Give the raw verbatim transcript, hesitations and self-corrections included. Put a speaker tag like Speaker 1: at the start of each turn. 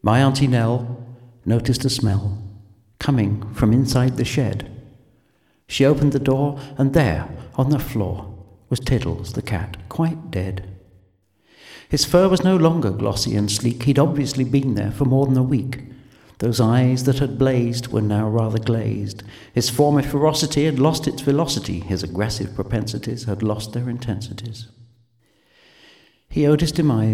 Speaker 1: My Auntie Nell noticed a smell coming from inside the shed. She opened the door, and there, on the floor, was Tiddles the cat, quite dead. His fur was no longer glossy and sleek. He'd obviously been there for more than a week. Those eyes that had blazed were now rather glazed. His former ferocity had lost its velocity. His aggressive propensities had lost their intensities. He owed his demise